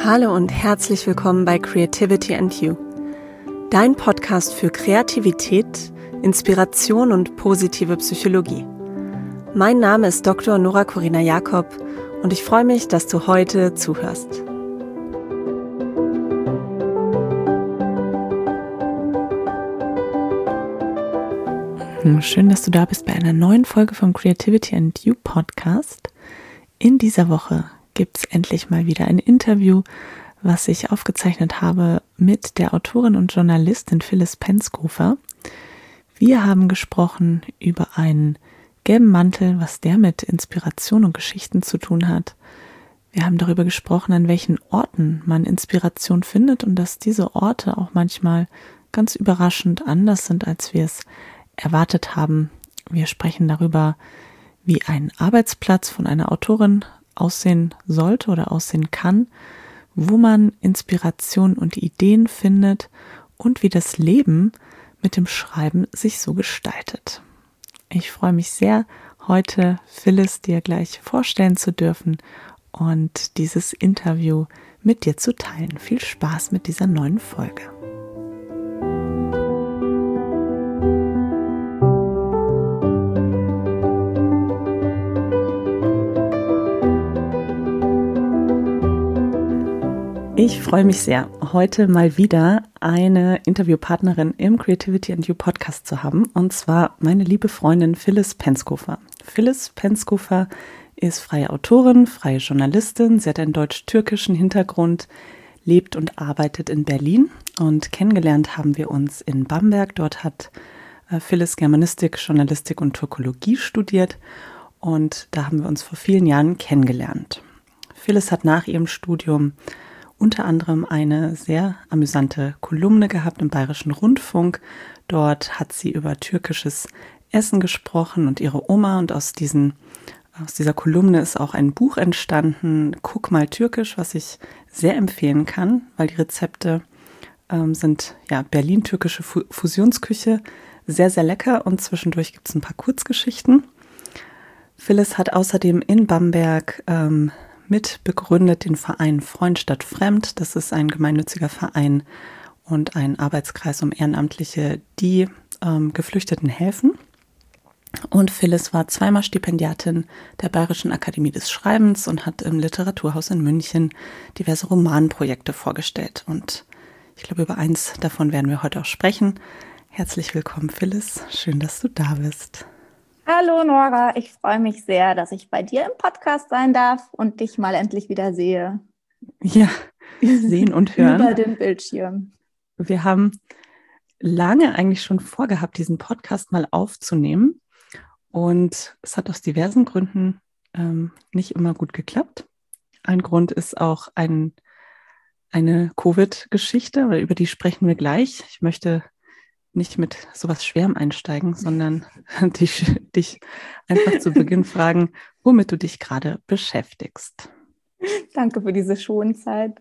Hallo und herzlich willkommen bei Creativity and You, dein Podcast für Kreativität, Inspiration und positive Psychologie. Mein Name ist Dr. Nora Corina Jakob und ich freue mich, dass du heute zuhörst. Schön, dass du da bist bei einer neuen Folge vom Creativity and You Podcast. In dieser Woche gibt es endlich mal wieder ein Interview, was ich aufgezeichnet habe mit der Autorin und Journalistin Phyllis Penskofer. Wir haben gesprochen über einen gelben Mantel, was der mit Inspiration und Geschichten zu tun hat. Wir haben darüber gesprochen, an welchen Orten man Inspiration findet und dass diese Orte auch manchmal ganz überraschend anders sind, als wir es erwartet haben. Wir sprechen darüber, wie ein Arbeitsplatz von einer Autorin aussehen sollte oder aussehen kann, wo man Inspiration und Ideen findet und wie das Leben mit dem Schreiben sich so gestaltet. Ich freue mich sehr, heute Phyllis dir gleich vorstellen zu dürfen und dieses Interview mit dir zu teilen. Viel Spaß mit dieser neuen Folge. Ich freue mich sehr, heute mal wieder eine Interviewpartnerin im Creativity and You Podcast zu haben, und zwar meine liebe Freundin Phyllis Penskofer. Phyllis Penskofer ist freie Autorin, freie Journalistin, sie hat einen deutsch-türkischen Hintergrund, lebt und arbeitet in Berlin und kennengelernt haben wir uns in Bamberg. Dort hat Phyllis Germanistik, Journalistik und Türkologie studiert und da haben wir uns vor vielen Jahren kennengelernt. Phyllis hat nach ihrem Studium unter anderem eine sehr amüsante Kolumne gehabt im Bayerischen Rundfunk. Dort hat sie über türkisches Essen gesprochen und ihre Oma. Und aus dieser Kolumne ist auch ein Buch entstanden, Guck mal Türkisch, was ich sehr empfehlen kann, weil die Rezepte sind Berlin-türkische Fusionsküche, sehr, sehr lecker, und zwischendurch gibt es ein paar Kurzgeschichten. Phyllis hat außerdem in Bamberg mitbegründet den Verein Freund statt Fremd. Das ist ein gemeinnütziger Verein und ein Arbeitskreis um Ehrenamtliche, die Geflüchteten helfen. Und Phyllis war zweimal Stipendiatin der Bayerischen Akademie des Schreibens und hat im Literaturhaus in München diverse Romanprojekte vorgestellt. Und ich glaube, über eins davon werden wir heute auch sprechen. Herzlich willkommen, Phyllis. Schön, dass du da bist. Hallo Nora, ich freue mich sehr, dass ich bei dir im Podcast sein darf und dich mal endlich wieder sehe. Ja, sehen und hören. Über den Bildschirm. Wir haben lange eigentlich schon vorgehabt, diesen Podcast mal aufzunehmen, und es hat aus diversen Gründen nicht immer gut geklappt. Ein Grund ist auch eine Covid-Geschichte, aber über die sprechen wir gleich. Ich möchte nicht mit sowas Schwerem einsteigen, sondern dich einfach zu Beginn fragen, womit du dich gerade beschäftigst. Danke für diese Schonzeit.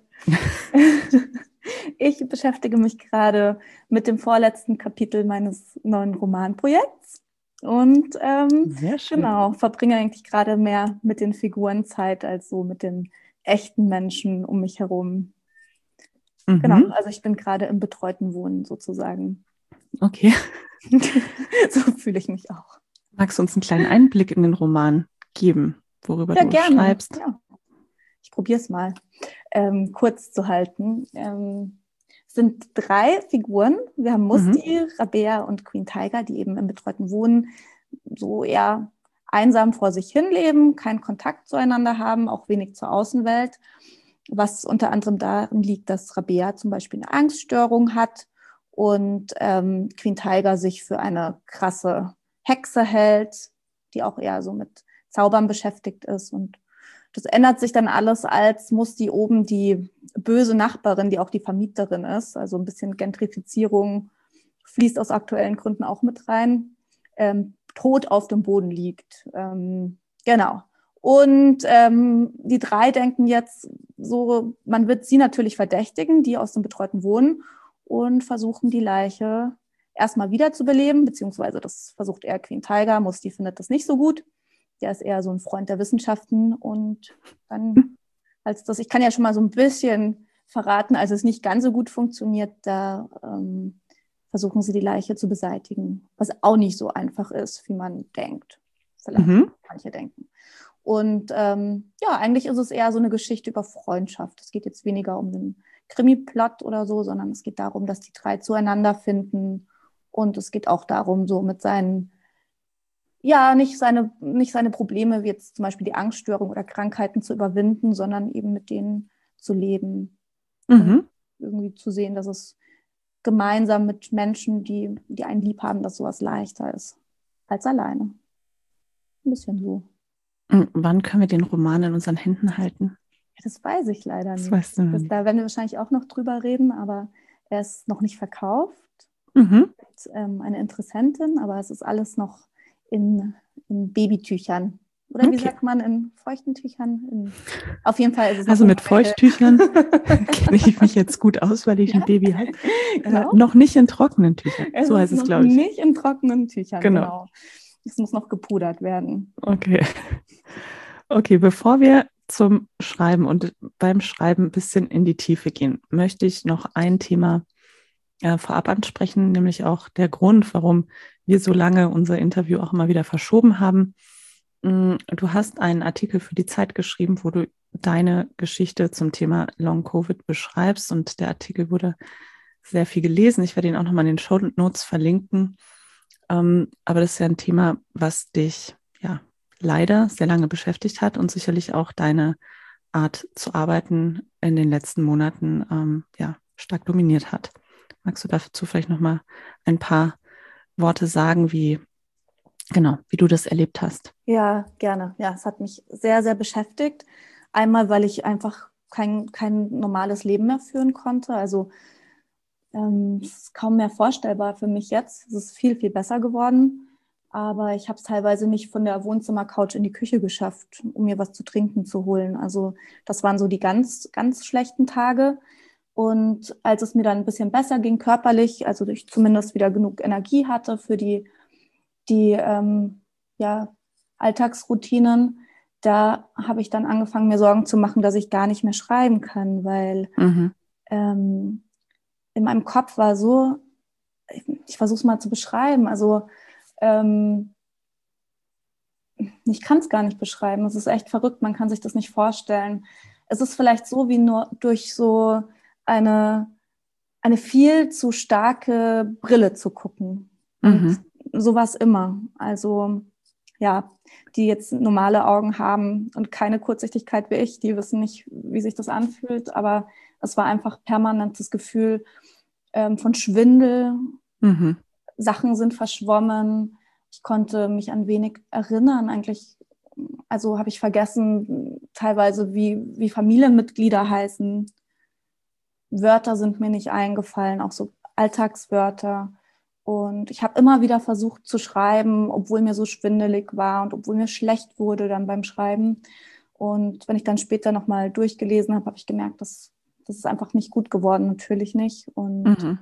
Ich beschäftige mich gerade mit dem vorletzten Kapitel meines neuen Romanprojekts und verbringe eigentlich gerade mehr mit den Figuren Zeit als so mit den echten Menschen um mich herum. Mhm. Genau, also ich bin gerade im betreuten Wohnen sozusagen. Okay. So fühle ich mich auch. Magst du uns einen kleinen Einblick in den Roman geben, worüber du gerne schreibst? Ja. Ich probiere es mal kurz zu halten. Es sind 3 Figuren. Wir haben Musti, Rabea und Queen Tiger, die eben im betreuten Wohnen so eher einsam vor sich hin leben, keinen Kontakt zueinander haben, auch wenig zur Außenwelt. Was unter anderem darin liegt, dass Rabea zum Beispiel eine Angststörung hat und Queen Tiger sich für eine krasse Hexe hält, die auch eher so mit Zaubern beschäftigt ist. Und das ändert sich dann alles, als Musti oben die böse Nachbarin, die auch die Vermieterin ist, also ein bisschen Gentrifizierung fließt aus aktuellen Gründen auch mit rein, tot auf dem Boden liegt. Genau. Und die 3 denken jetzt so, man wird sie natürlich verdächtigen, die aus dem betreuten Wohnen, und versuchen die Leiche erstmal wiederzubeleben, beziehungsweise das versucht eher Queen Tiger. Musti findet das nicht so gut. Der ist eher so ein Freund der Wissenschaften, und dann als das. Ich kann ja schon mal so ein bisschen verraten, als es nicht ganz so gut funktioniert, da versuchen sie die Leiche zu beseitigen, was auch nicht so einfach ist, wie man denkt. Vielleicht manche denken. Und eigentlich ist es eher so eine Geschichte über Freundschaft. Es geht jetzt weniger um den Krimi-Plot oder so, sondern es geht darum, dass die drei zueinander finden. Und es geht auch darum, so mit seinen, nicht seine Probleme, wie jetzt zum Beispiel die Angststörung oder Krankheiten zu überwinden, sondern eben mit denen zu leben. Und irgendwie zu sehen, dass es gemeinsam mit Menschen, die einen lieb haben, dass sowas leichter ist als alleine. Ein bisschen so. Und wann können wir den Roman in unseren Händen halten? Ja, das weiß ich leider nicht. Das weißt du noch nicht. Da werden wir wahrscheinlich auch noch drüber reden, aber er ist noch nicht verkauft. Mhm. Mit, eine Interessentin, aber es ist alles noch in Babytüchern. Oder wie sagt man, in feuchten Tüchern? Auf jeden Fall ist es also mit Feuchttüchern kenne ich mich jetzt gut aus, weil ich ein Baby habe. Genau. Noch nicht in trockenen Tüchern. So heißt es, glaube ich. Nicht in trockenen Tüchern, genau. Es muss noch gepudert werden. Okay, bevor wir zum Schreiben und beim Schreiben ein bisschen in die Tiefe gehen, möchte ich noch ein Thema vorab ansprechen, nämlich auch der Grund, warum wir so lange unser Interview auch immer wieder verschoben haben. Du hast einen Artikel für die Zeit geschrieben, wo du deine Geschichte zum Thema Long-Covid beschreibst, und der Artikel wurde sehr viel gelesen. Ich werde ihn auch nochmal in den Shownotes verlinken. Aber das ist ja ein Thema, was dich leider sehr lange beschäftigt hat und sicherlich auch deine Art zu arbeiten in den letzten Monaten stark dominiert hat. Magst du dazu vielleicht nochmal ein paar Worte sagen, wie du das erlebt hast? Ja, gerne. Ja, es hat mich sehr, sehr beschäftigt. Einmal, weil ich einfach kein normales Leben mehr führen konnte. Also es ist kaum mehr vorstellbar für mich jetzt. Es ist viel, viel besser geworden. Aber ich habe es teilweise nicht von der Wohnzimmercouch in die Küche geschafft, um mir was zu trinken zu holen. Also das waren so die ganz, ganz schlechten Tage. Und als es mir dann ein bisschen besser ging körperlich, also ich zumindest wieder genug Energie hatte für die Alltagsroutinen, da habe ich dann angefangen, mir Sorgen zu machen, dass ich gar nicht mehr schreiben kann, weil in meinem Kopf war so, ich versuche es mal zu beschreiben, also ich kann es gar nicht beschreiben, es ist echt verrückt, man kann sich das nicht vorstellen. Es ist vielleicht so, wie nur durch so eine viel zu starke Brille zu gucken. Und sowas immer. Also die jetzt normale Augen haben und keine Kurzsichtigkeit wie ich, die wissen nicht, wie sich das anfühlt, aber es war einfach permanentes Gefühl von Schwindel. Sachen sind verschwommen. Ich konnte mich an wenig erinnern. Eigentlich, also habe ich vergessen, teilweise wie Familienmitglieder heißen. Wörter sind mir nicht eingefallen, auch so Alltagswörter. Und ich habe immer wieder versucht zu schreiben, obwohl mir so schwindelig war und obwohl mir schlecht wurde dann beim Schreiben. Und wenn ich dann später nochmal durchgelesen habe, habe ich gemerkt, das ist einfach nicht gut geworden, natürlich nicht. Und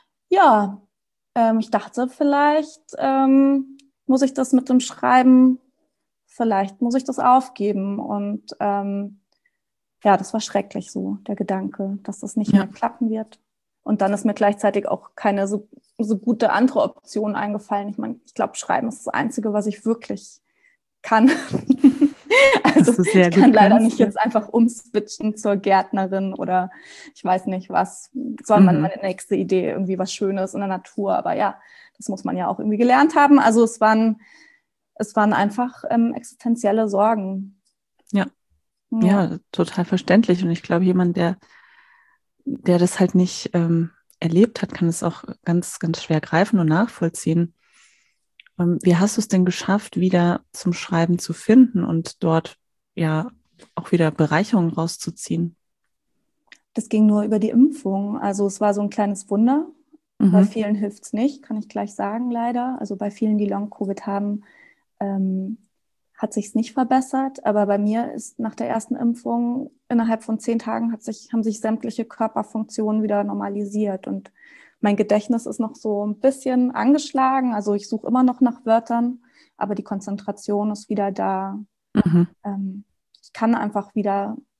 ich dachte, vielleicht muss ich das mit dem Schreiben, vielleicht muss ich das aufgeben. Und das war schrecklich so, der Gedanke, dass das nicht mehr klappen wird. Und dann ist mir gleichzeitig auch keine so gute andere Option eingefallen. Ich meine, ich glaube, Schreiben ist das Einzige, was ich wirklich kann. Also ich kann leider nicht jetzt einfach umswitchen zur Gärtnerin oder ich weiß nicht was, sondern meine nächste Idee, irgendwie was Schönes in der Natur. Aber ja, das muss man ja auch irgendwie gelernt haben. Also es waren einfach existenzielle Sorgen. Ja, total verständlich. Und ich glaube, jemand, der das halt nicht erlebt hat, kann es auch ganz, ganz schwer greifen und nachvollziehen. Wie hast du es denn geschafft, wieder zum Schreiben zu finden und dort auch wieder Bereicherung rauszuziehen? Das ging nur über die Impfung. Also es war so ein kleines Wunder. Bei vielen hilft es nicht, kann ich gleich sagen, leider. Also bei vielen, die Long-Covid haben, hat sich es nicht verbessert. Aber bei mir ist nach der ersten Impfung innerhalb von 10 Tagen haben sich sämtliche Körperfunktionen wieder normalisiert. Und mein Gedächtnis ist noch so ein bisschen angeschlagen. Also ich suche immer noch nach Wörtern, aber die Konzentration ist wieder da. Ich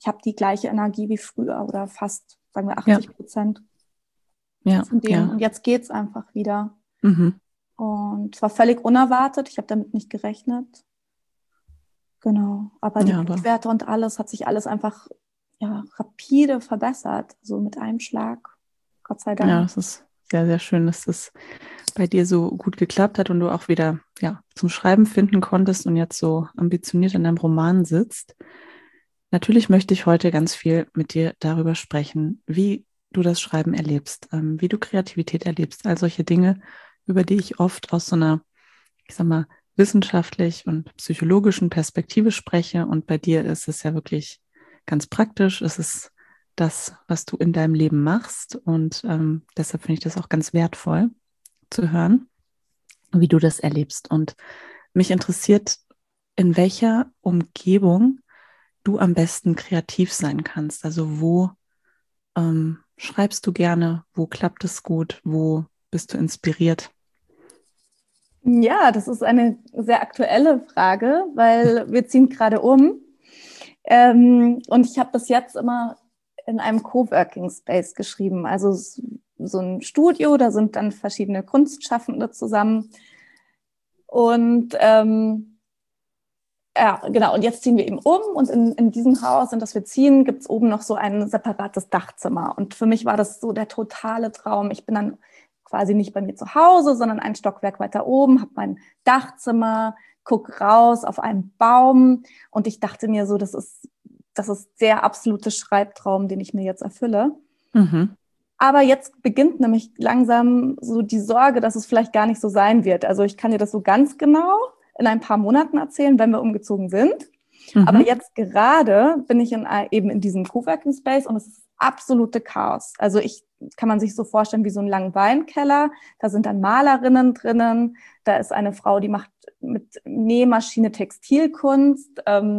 ich habe die gleiche Energie wie früher oder fast, sagen wir 80% von dem. Ja. Und jetzt geht's einfach wieder. Mhm. Und zwar völlig unerwartet, ich habe damit nicht gerechnet. Genau, aber die Blutwerte und alles, hat sich alles einfach rapide verbessert, so mit einem Schlag, Gott sei Dank. Ja, das ist sehr, sehr schön, dass das bei dir so gut geklappt hat und du auch wieder zum Schreiben finden konntest und jetzt so ambitioniert an deinem Roman sitzt. Natürlich möchte ich heute ganz viel mit dir darüber sprechen, wie du das Schreiben erlebst, wie du Kreativität erlebst, all solche Dinge, über die ich oft aus so einer, ich sag mal, wissenschaftlich und psychologischen Perspektive spreche. Und bei dir ist es ja wirklich ganz praktisch. Es ist das, was du in deinem Leben machst. Und deshalb finde ich das auch ganz wertvoll zu hören, wie du das erlebst. Und mich interessiert, in welcher Umgebung du am besten kreativ sein kannst. Also wo schreibst du gerne? Wo klappt es gut? Wo bist du inspiriert? Ja, das ist eine sehr aktuelle Frage, weil wir ziehen gerade um. Und ich habe bis jetzt immer in einem Coworking Space geschrieben. Also so ein Studio, da sind dann verschiedene Kunstschaffende zusammen. Und ja, genau. Und jetzt ziehen wir eben um. Und in diesem Haus, in das wir ziehen, gibt es oben noch so ein separates Dachzimmer. Und für mich war das so der totale Traum. Ich bin dann quasi nicht bei mir zu Hause, sondern ein Stockwerk weiter oben, habe mein Dachzimmer, guck raus auf einen Baum. Und ich dachte mir so, das ist der absolute Schreibtraum, den ich mir jetzt erfülle. Mhm. Aber jetzt beginnt nämlich langsam so die Sorge, dass es vielleicht gar nicht so sein wird. Also ich kann dir das so ganz genau in ein paar Monaten erzählen, wenn wir umgezogen sind. Mhm. Aber jetzt gerade bin ich eben in diesem Coworking Space und es ist absolute Chaos. Also kann man sich so vorstellen wie so einen langen Weinkeller. Da sind dann Malerinnen drinnen. Da ist eine Frau, die macht mit Nähmaschine Textilkunst.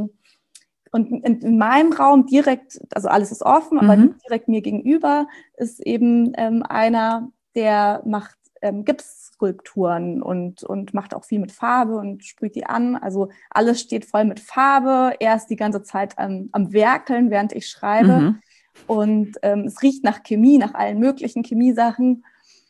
Und in meinem Raum direkt, also alles ist offen, aber direkt mir gegenüber ist eben einer, der macht Gipsskulpturen und macht auch viel mit Farbe und sprüht die an. Also alles steht voll mit Farbe. Er ist die ganze Zeit am Werkeln, während ich schreibe. Mhm. Und es riecht nach Chemie, nach allen möglichen Chemiesachen.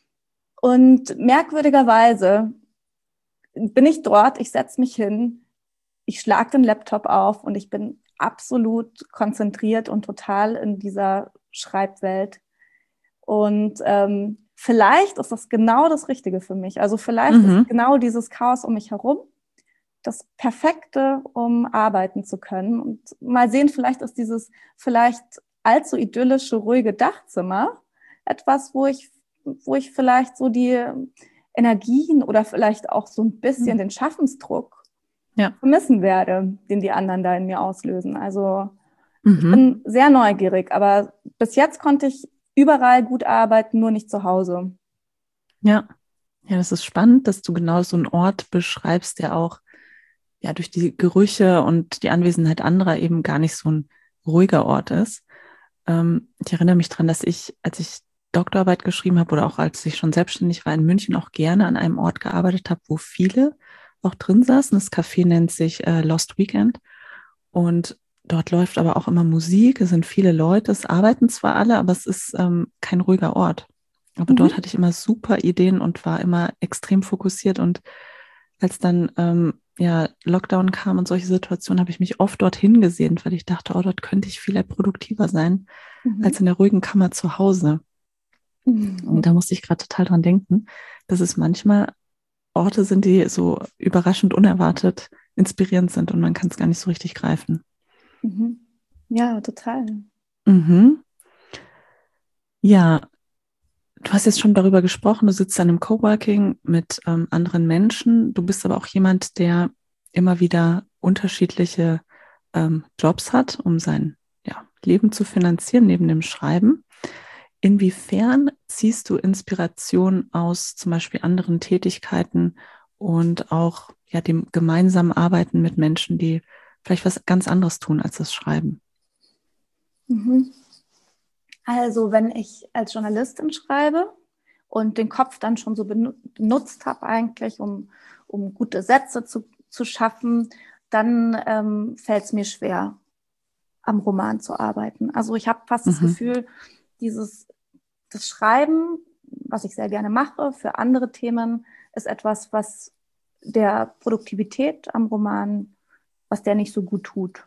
Und merkwürdigerweise bin ich dort, ich setze mich hin, ich schlage den Laptop auf und ich bin absolut konzentriert und total in dieser Schreibwelt. Und vielleicht ist das genau das Richtige für mich. Also vielleicht ist genau dieses Chaos um mich herum das Perfekte, um arbeiten zu können. Und mal sehen, vielleicht ist dieses vielleicht allzu idyllische, ruhige Dachzimmer etwas, wo ich vielleicht so die Energien oder vielleicht auch so ein bisschen den Schaffensdruck vermissen werde, den die anderen da in mir auslösen. Also ich bin sehr neugierig, aber bis jetzt konnte ich überall gut arbeiten, nur nicht zu Hause. Ja, das ist spannend, dass du genau so einen Ort beschreibst, der auch durch die Gerüche und die Anwesenheit anderer eben gar nicht so ein ruhiger Ort ist. Ich erinnere mich daran, dass ich, als ich Doktorarbeit geschrieben habe oder auch als ich schon selbstständig war in München, auch gerne an einem Ort gearbeitet habe, wo viele auch drin saßen. Das Café nennt sich Lost Weekend und dort läuft aber auch immer Musik. Es sind viele Leute, es arbeiten zwar alle, aber es ist kein ruhiger Ort. Aber dort hatte ich immer super Ideen und war immer extrem fokussiert. Und als dann Lockdown kam und solche Situationen, habe ich mich oft dorthin gesehnt, weil ich dachte, oh, dort könnte ich viel produktiver sein als in der ruhigen Kammer zu Hause. Und da musste ich gerade total dran denken, dass es manchmal Orte sind, die so überraschend unerwartet inspirierend sind und man kann es gar nicht so richtig greifen. Ja, total. Mhm. Ja, du hast jetzt schon darüber gesprochen, du sitzt dann im Coworking mit anderen Menschen. Du bist aber auch jemand, der immer wieder unterschiedliche Jobs hat, um sein Leben zu finanzieren neben dem Schreiben. Inwiefern ziehst du Inspiration aus zum Beispiel anderen Tätigkeiten und auch dem gemeinsamen Arbeiten mit Menschen, die vielleicht was ganz anderes tun als das Schreiben? Also wenn ich als Journalistin schreibe und den Kopf dann schon so benutzt habe eigentlich, um gute Sätze zu schaffen, dann fällt es mir schwer, am Roman zu arbeiten. Also ich habe fast das Gefühl, das Schreiben, was ich sehr gerne mache für andere Themen, ist etwas, was der Produktivität am Roman, was der nicht so gut tut.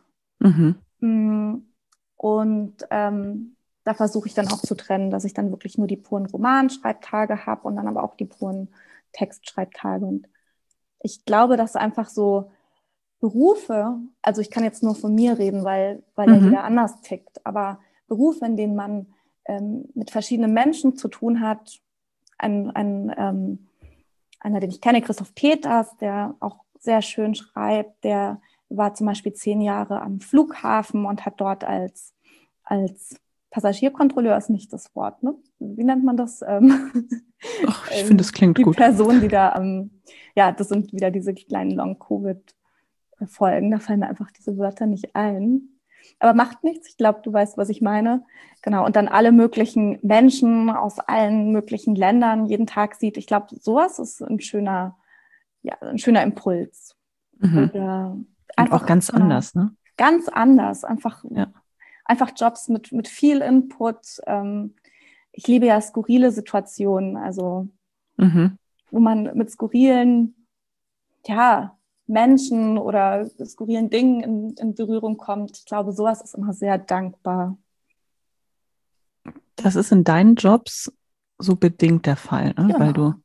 Und da versuche ich dann auch zu trennen, dass ich dann wirklich nur die puren Romanschreibtage habe und dann aber auch die puren Textschreibtage. Und ich glaube, dass einfach so Berufe, also ich kann jetzt nur von mir reden, weil ja jeder anders tickt, aber Berufe, in denen man mit verschiedenen Menschen zu tun hat, einer, den ich kenne, Christoph Peters, der auch sehr schön schreibt, der war zum Beispiel 10 Jahre am Flughafen und hat dort als Passagierkontrolleur, ist nicht das Wort, ne? Wie nennt man das? Ach, ich finde, das klingt die gut. Die Person, die da, ja, das sind wieder diese kleinen Long-Covid-Folgen, da fallen mir einfach diese Wörter nicht ein. Aber macht nichts, ich glaube, du weißt, was ich meine. Genau, und dann alle möglichen Menschen aus allen möglichen Ländern jeden Tag sieht. Ich glaube, sowas ist ein schöner Impuls. Oder Und einfach auch ganz anders, ne? Ganz anders, einfach Jobs mit viel Input. Ich liebe ja skurrile Situationen, also wo man mit skurrilen Menschen oder skurrilen Dingen in Berührung kommt. Ich glaube, sowas ist immer sehr dankbar. Das ist in deinen Jobs so bedingt der Fall, ne? Genau. Weil du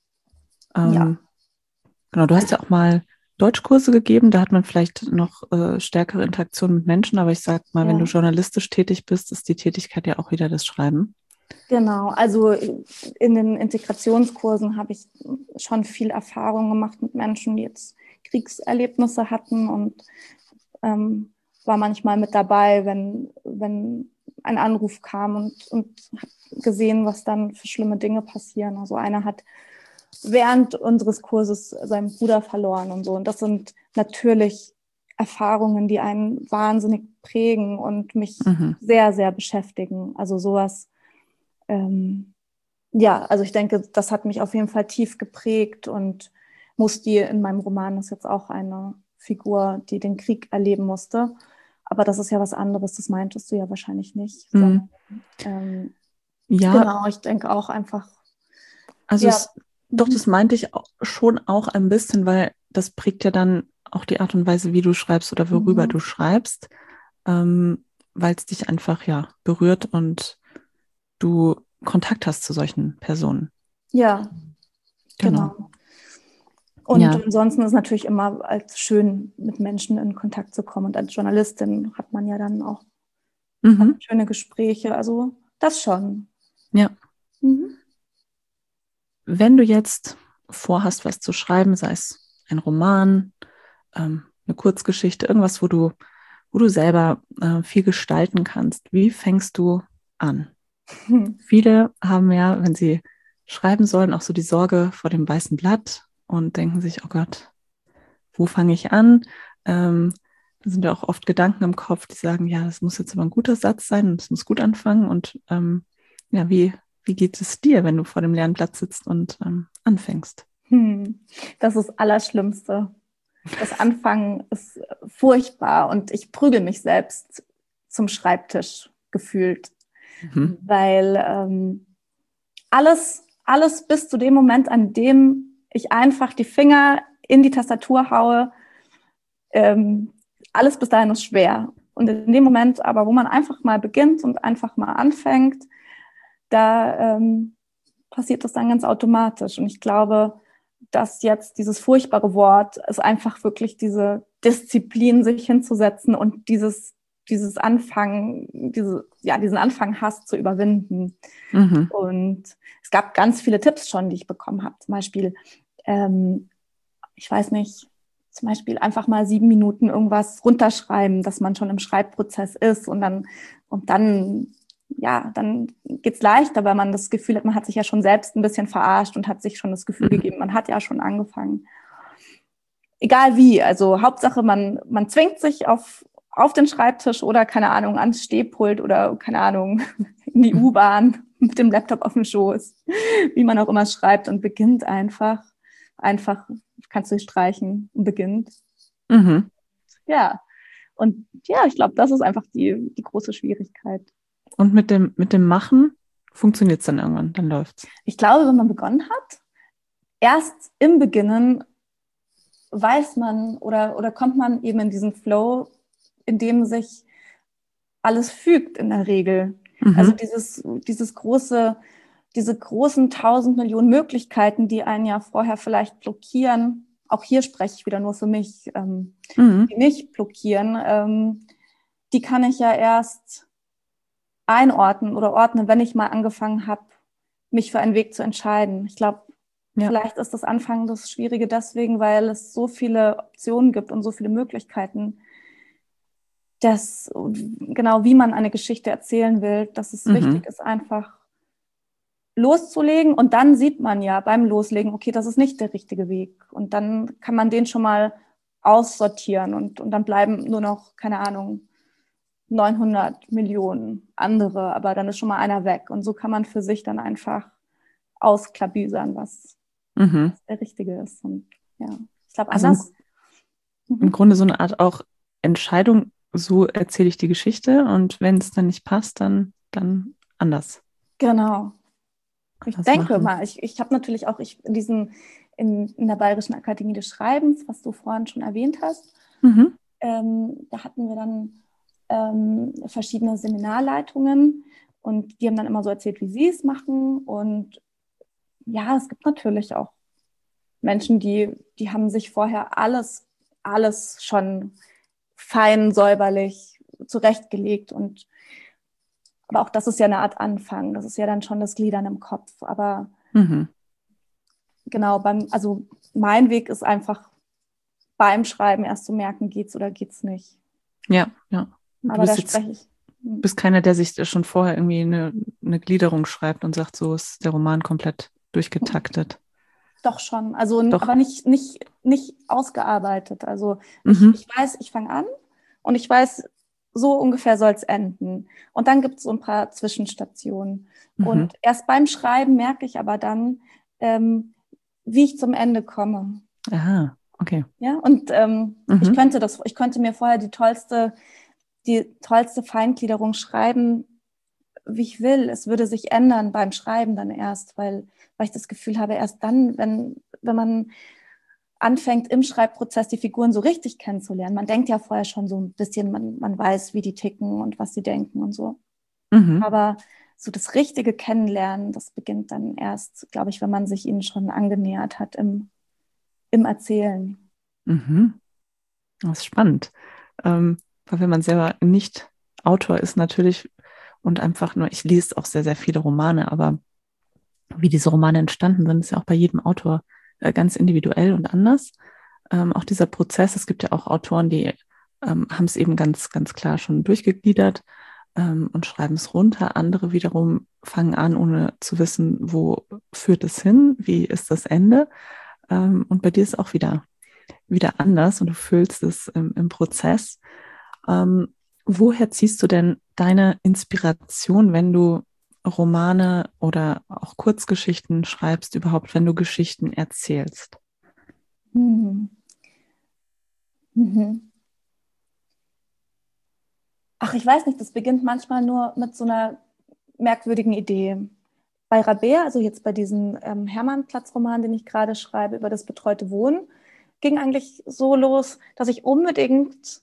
genau, du hast ja auch mal Deutschkurse gegeben, da hat man vielleicht noch stärkere Interaktion mit Menschen, aber ich sag mal, wenn du journalistisch tätig bist, ist die Tätigkeit ja auch wieder das Schreiben. Genau, also in den Integrationskursen habe ich schon viel Erfahrung gemacht mit Menschen, die jetzt Kriegserlebnisse hatten und war manchmal mit dabei, wenn ein Anruf kam und habe gesehen, was dann für schlimme Dinge passieren. Also einer hat während unseres Kurses seinen Bruder verloren und so. Und das sind natürlich Erfahrungen, die einen wahnsinnig prägen und mich sehr, sehr beschäftigen. Also sowas, also ich denke, das hat mich auf jeden Fall tief geprägt und Musti in meinem Roman ist jetzt auch eine Figur, die den Krieg erleben musste. Aber das ist ja was anderes, das meintest du ja wahrscheinlich nicht. Sondern, genau, ich denke auch einfach. Also doch, das meinte ich schon auch ein bisschen, weil das prägt ja dann auch die Art und Weise, wie du schreibst oder worüber du schreibst, weil es dich einfach berührt und du Kontakt hast zu solchen Personen. Ja, genau. Und ansonsten ist es natürlich immer als schön, mit Menschen in Kontakt zu kommen. Und als Journalistin hat man ja dann auch schöne Gespräche. Also das schon. Ja. Wenn du jetzt vorhast, was zu schreiben, sei es ein Roman, eine Kurzgeschichte, irgendwas, wo du selber viel gestalten kannst, wie fängst du an? Viele haben ja, wenn sie schreiben sollen, auch so die Sorge vor dem weißen Blatt und denken sich, oh Gott, wo fange ich an? Da sind ja auch oft Gedanken im Kopf, die sagen, ja, das muss jetzt aber ein guter Satz sein und es muss gut anfangen. Und wie geht es dir, wenn du vor dem leeren Blatt sitzt und anfängst? Das ist das Allerschlimmste. Das Anfangen ist furchtbar und ich prügel mich selbst zum Schreibtisch gefühlt, weil alles bis zu dem Moment, an dem ich einfach die Finger in die Tastatur haue, alles bis dahin ist schwer. Und in dem Moment aber, wo man einfach mal beginnt und einfach mal anfängt, da passiert das dann ganz automatisch. Und ich glaube, dass jetzt dieses furchtbare Wort ist einfach wirklich diese Disziplin, sich hinzusetzen und diesen Anfanghass zu überwinden. Und es gab ganz viele Tipps schon, die ich bekommen habe. Zum Beispiel, ich weiß nicht, zum Beispiel einfach mal 7 Minuten irgendwas runterschreiben, dass man schon im Schreibprozess ist und dann geht's leichter, weil man das Gefühl hat, man hat sich ja schon selbst ein bisschen verarscht und hat sich schon das Gefühl gegeben, man hat ja schon angefangen. Egal wie, also Hauptsache, man zwingt sich auf den Schreibtisch oder, keine Ahnung, ans Stehpult oder, keine Ahnung, in die U-Bahn mit dem Laptop auf dem Schoß, wie man auch immer schreibt und beginnt einfach kannst du streichen und beginnt. Ja, Und ja, ich glaube, das ist einfach die große Schwierigkeit. Und mit dem Machen funktioniert es dann irgendwann, dann läuft's. Ich glaube, wenn man begonnen hat, erst im Beginnen weiß man oder kommt man eben in diesen Flow, in dem sich alles fügt in der Regel. Also diese großen 1000 Millionen Möglichkeiten, die einen ja vorher vielleicht blockieren, auch hier spreche ich wieder nur für mich, die mich blockieren, die kann ich ja erst einordnen oder ordnen, wenn ich mal angefangen habe, mich für einen Weg zu entscheiden. Ich glaube, vielleicht ist das Anfang das Schwierige deswegen, weil es so viele Optionen gibt und so viele Möglichkeiten, dass genau wie man eine Geschichte erzählen will, dass es wichtig ist, einfach loszulegen. Und dann sieht man ja beim Loslegen, okay, das ist nicht der richtige Weg. Und dann kann man den schon mal aussortieren und dann bleiben nur noch, keine Ahnung, 900 Millionen andere, aber dann ist schon mal einer weg. Und so kann man für sich dann einfach ausklabüsern, was der richtige ist. Und ja, ich glaube, also anders. im Grunde so eine Art auch Entscheidung, so erzähle ich die Geschichte und wenn es dann nicht passt, dann anders. Genau. Ich denke machen. mal, ich habe natürlich auch in der Bayerischen Akademie des Schreibens, was du vorhin schon erwähnt hast, da hatten wir dann verschiedene Seminarleitungen und die haben dann immer so erzählt, wie sie es machen. Und ja, es gibt natürlich auch Menschen, die haben sich vorher alles schon fein säuberlich zurechtgelegt. Aber auch das ist ja eine Art Anfang. Das ist ja dann schon das Gliedern im Kopf. Aber genau, also mein Weg ist einfach beim Schreiben erst zu merken, geht's oder geht's nicht. Ja, ja. Aber da spreche ich. Bist keiner, der sich schon vorher irgendwie eine Gliederung schreibt und sagt, so ist der Roman komplett durchgetaktet. Doch schon, also Doch. aber nicht ausgearbeitet. Also ich weiß, ich fange an und ich weiß, so ungefähr soll es enden. Und dann gibt es so ein paar Zwischenstationen. Und erst beim Schreiben merke ich aber dann, wie ich zum Ende komme. Aha, okay. Ja, und ich könnte mir vorher die tollste Feingliederung schreiben, wie ich will. Es würde sich ändern beim Schreiben dann erst, weil ich das Gefühl habe, erst dann, wenn man anfängt, im Schreibprozess die Figuren so richtig kennenzulernen. Man denkt ja vorher schon so ein bisschen, man weiß, wie die ticken und was sie denken und so. Aber so das richtige Kennenlernen, das beginnt dann erst, glaube ich, wenn man sich ihnen schon angenähert hat im Erzählen. Das ist spannend. Weil wenn man selber nicht Autor ist natürlich und einfach nur, ich lese auch sehr, sehr viele Romane, aber wie diese Romane entstanden sind, ist ja auch bei jedem Autor ganz individuell und anders. Auch dieser Prozess, es gibt ja auch Autoren, die haben es eben ganz, ganz klar schon durchgegliedert und schreiben es runter. Andere wiederum fangen an, ohne zu wissen, wo führt es hin, wie ist das Ende. Und bei dir ist auch wieder anders und du fühlst es im Prozess. Woher ziehst du denn deine Inspiration, wenn du Romane oder auch Kurzgeschichten schreibst, überhaupt, wenn du Geschichten erzählst? Ach, ich weiß nicht, das beginnt manchmal nur mit so einer merkwürdigen Idee. Bei Rabea, also jetzt bei diesem Hermannplatz-Roman, den ich gerade schreibe, über das betreute Wohnen, ging eigentlich so los, dass ich unbedingt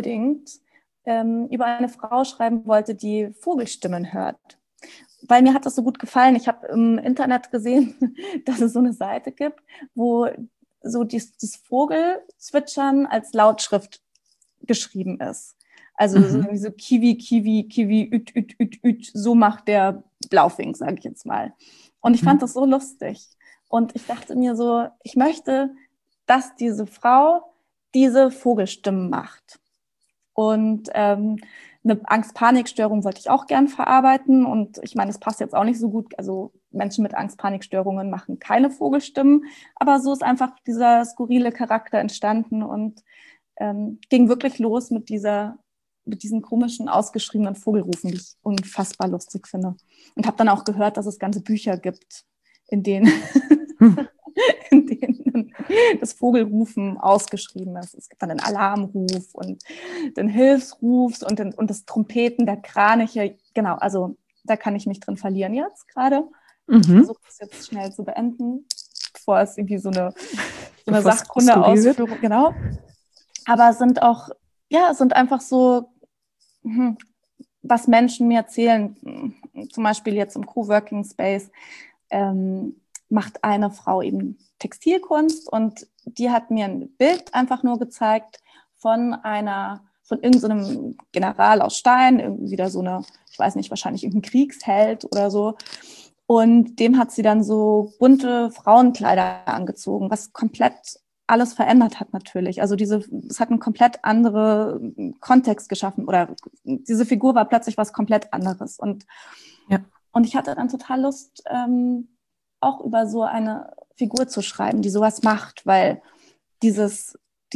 über eine Frau schreiben wollte, die Vogelstimmen hört. Weil mir hat das so gut gefallen. Ich habe im Internet gesehen, dass es so eine Seite gibt, wo so das Vogelzwitschern als Lautschrift geschrieben ist. Also so Kiwi, Kiwi, Kiwi, üt, üt, üt, üt, so macht der Blaufink, sage ich jetzt mal. Und ich fand das so lustig. Und ich dachte mir so, ich möchte, dass diese Frau diese Vogelstimmen macht. Und eine Angst-Panik-Störung wollte ich auch gern verarbeiten. Und ich meine, es passt jetzt auch nicht so gut. Also Menschen mit Angst-Panik-Störungen machen keine Vogelstimmen. Aber so ist einfach dieser skurrile Charakter entstanden und ging wirklich los mit diesen komischen, ausgeschriebenen Vogelrufen, die ich unfassbar lustig finde. Und habe dann auch gehört, dass es ganze Bücher gibt, in denen das Vogelrufen ausgeschrieben ist. Es gibt dann den Alarmruf und den Hilfsruf und das Trompeten der Kraniche. Genau, also da kann ich mich drin verlieren jetzt gerade. Ich versuche das jetzt schnell zu beenden, bevor es irgendwie so eine Sachkunde-Ausführung, genau. Aber es sind auch, es sind einfach so, was Menschen mir erzählen. Zum Beispiel jetzt im Coworking Space macht eine Frau eben Textilkunst und die hat mir ein Bild einfach nur gezeigt von irgendeinem General aus Stein, irgendwie wieder so eine, ich weiß nicht, wahrscheinlich irgendein Kriegsheld oder so. Und dem hat sie dann so bunte Frauenkleider angezogen, was komplett alles verändert hat natürlich. Also es hat einen komplett anderen Kontext geschaffen oder diese Figur war plötzlich was komplett anderes. Und ich hatte dann total Lust, auch über so eine Figur zu schreiben, die sowas macht, weil das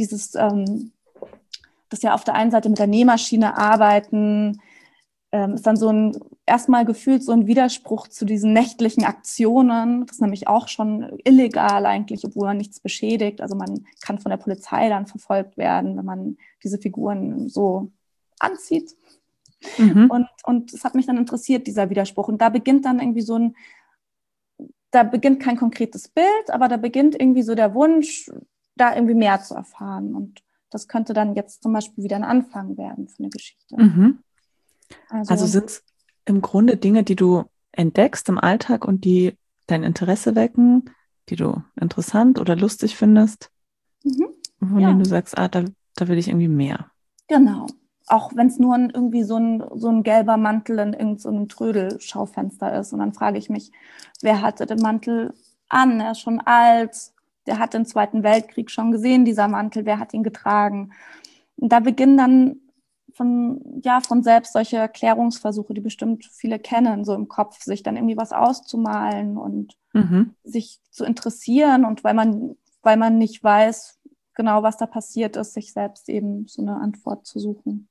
ja auf der einen Seite mit der Nähmaschine arbeiten, ist dann erstmal gefühlt so ein Widerspruch zu diesen nächtlichen Aktionen. Das ist nämlich auch schon illegal eigentlich, obwohl man nichts beschädigt. Also man kann von der Polizei dann verfolgt werden, wenn man diese Figuren so anzieht. Und es hat mich dann interessiert, dieser Widerspruch. Und da beginnt dann irgendwie da beginnt kein konkretes Bild, aber da beginnt irgendwie so der Wunsch, da irgendwie mehr zu erfahren. Und das könnte dann jetzt zum Beispiel wieder ein Anfang werden für eine Geschichte. Also sind es im Grunde Dinge, die du entdeckst im Alltag und die dein Interesse wecken, die du interessant oder lustig findest, von denen du sagst, da will ich irgendwie mehr. Genau. Auch wenn es nur irgendwie so ein gelber Mantel in irgendeinem Trödelschaufenster ist. Und dann frage ich mich, wer hatte den Mantel an? Er ist schon alt. Der hat den Zweiten Weltkrieg schon gesehen, dieser Mantel. Wer hat ihn getragen? Und da beginnen dann von selbst solche Erklärungsversuche, die bestimmt viele kennen, so im Kopf, sich dann irgendwie was auszumalen und sich zu interessieren. Und weil man nicht weiß genau, was da passiert ist, sich selbst eben so eine Antwort zu suchen.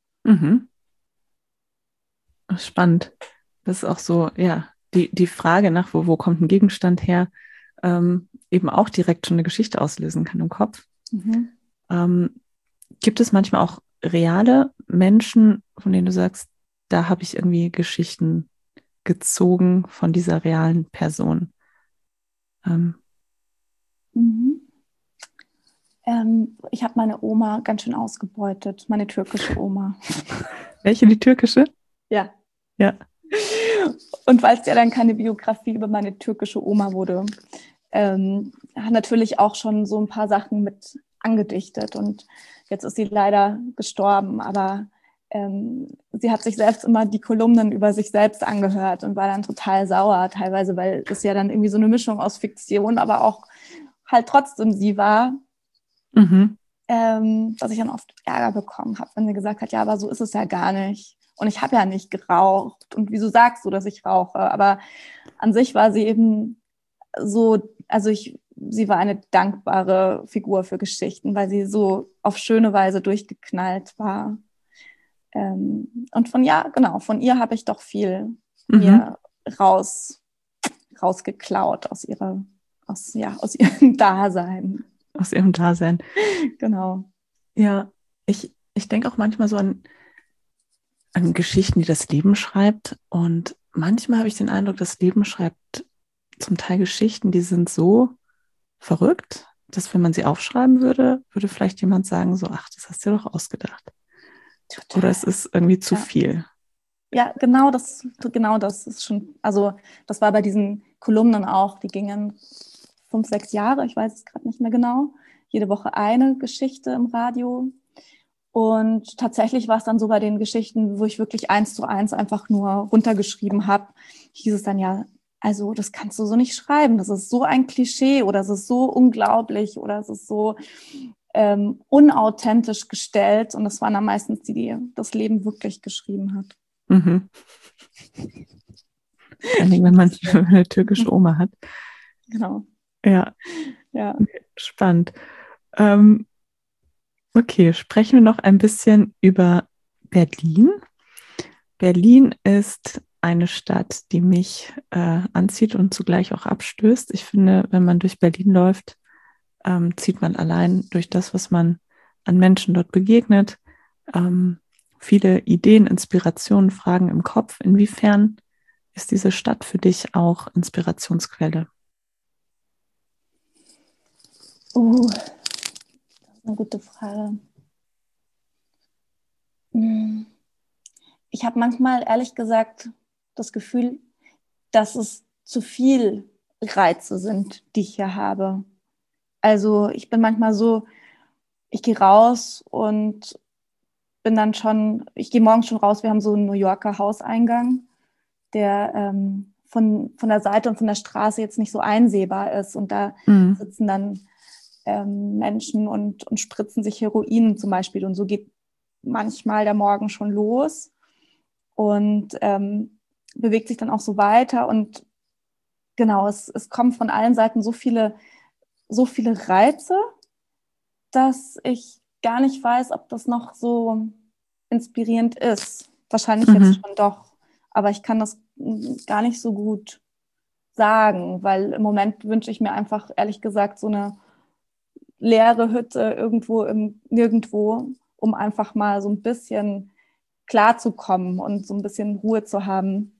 Spannend. Das ist auch so, die Frage nach, wo kommt ein Gegenstand her, eben auch direkt schon eine Geschichte auslösen kann im Kopf. Gibt es manchmal auch reale Menschen, von denen du sagst, da habe ich irgendwie Geschichten gezogen von dieser realen Person? Ich habe meine Oma ganz schön ausgebeutet, meine türkische Oma. Welche, die türkische? Ja. Ja. Und weil es ja dann keine Biografie über meine türkische Oma wurde, hat natürlich auch schon so ein paar Sachen mit angedichtet. Und jetzt ist sie leider gestorben, aber sie hat sich selbst immer die Kolumnen über sich selbst angehört und war dann total sauer, teilweise, weil das ja dann irgendwie so eine Mischung aus Fiktion, aber auch halt trotzdem sie war. Dass ich dann oft Ärger bekommen habe, wenn sie gesagt hat, ja, aber so ist es ja gar nicht. Und ich habe ja nicht geraucht. Und wieso sagst du, dass ich rauche? Aber an sich war sie eben so, sie war eine dankbare Figur für Geschichten, weil sie so auf schöne Weise durchgeknallt war. Und von ihr habe ich doch viel mir rausgeklaut aus ihrem Dasein. Aus ihrem Dasein. Genau. Ja, ich denke auch manchmal so an Geschichten, die das Leben schreibt. Und manchmal habe ich den Eindruck, das Leben schreibt zum Teil Geschichten, die sind so verrückt, dass wenn man sie aufschreiben würde vielleicht jemand sagen so, ach, das hast du dir doch ausgedacht. Total. Oder es ist irgendwie zu viel. Ja, genau das ist schon, also das war bei diesen Kolumnen auch, die gingen 5, 6 Jahre, ich weiß es gerade nicht mehr genau, jede Woche eine Geschichte im Radio. Und tatsächlich war es dann so bei den Geschichten, wo ich wirklich 1:1 einfach nur runtergeschrieben habe, hieß es dann ja, also das kannst du so nicht schreiben, das ist so ein Klischee oder es ist so unglaublich oder es ist so unauthentisch gestellt. Und das waren dann meistens die das Leben wirklich geschrieben hat. Vor allem, wenn man eine türkische Oma hat. Genau. Ja. Spannend. Okay, sprechen wir noch ein bisschen über Berlin. Berlin ist eine Stadt, die mich anzieht und zugleich auch abstößt. Ich finde, wenn man durch Berlin läuft, zieht man allein durch das, was man an Menschen dort begegnet, viele Ideen, Inspirationen, Fragen im Kopf. Inwiefern ist diese Stadt für dich auch Inspirationsquelle? Das ist eine gute Frage. Ich habe manchmal, ehrlich gesagt, das Gefühl, dass es zu viel Reize sind, die ich hier habe. Also ich bin manchmal so, ich gehe raus und ich gehe morgens schon raus, wir haben so einen New Yorker Hauseingang, der von der Seite und von der Straße jetzt nicht so einsehbar ist. Und da sitzen dann Menschen und spritzen sich Heroin zum Beispiel. Und so geht manchmal der Morgen schon los und bewegt sich dann auch so weiter. Und genau, es kommen von allen Seiten so viele Reize, dass ich gar nicht weiß, ob das noch so inspirierend ist. Wahrscheinlich jetzt schon doch, aber ich kann das gar nicht so gut sagen, weil im Moment wünsche ich mir einfach, ehrlich gesagt, so eine leere Hütte nirgendwo, um einfach mal so ein bisschen klarzukommen und so ein bisschen Ruhe zu haben.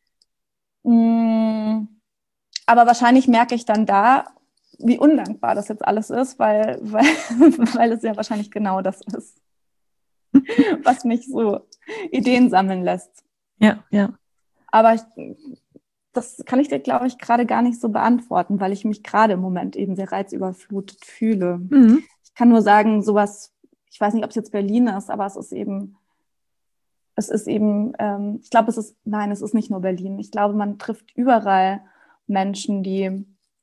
Aber wahrscheinlich merke ich dann da, wie undankbar das jetzt alles ist, weil es ja wahrscheinlich genau das ist, was mich so Ideen sammeln lässt. Ja, ja. Aber das kann ich dir, glaube ich, gerade gar nicht so beantworten, weil ich mich gerade im Moment eben sehr reizüberflutet fühle. Ich kann nur sagen, sowas, ich weiß nicht, ob es jetzt Berlin ist, aber es ist eben, ich glaube, es ist nicht nur Berlin. Ich glaube, man trifft überall Menschen, die